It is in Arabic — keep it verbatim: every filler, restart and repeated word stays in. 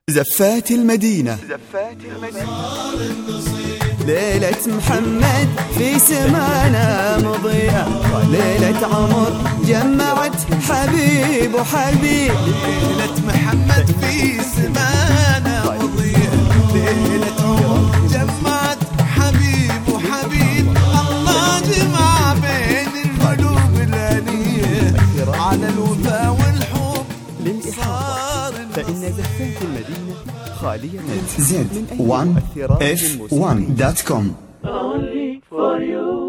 زفات المدينة ليلة محمد في سمانا مضيئة، ليلة عمر جمعت حبيب وحبيب. ليلة محمد في سمانا مضيئة، ليلة عمر جمعت حبيب وحبيب. الله جمع بين القلوب الآنية على الوفا والحب. للإحاطة فإن زفات المدينة خالية من زد وان اف وان دوت كوم. Only for you.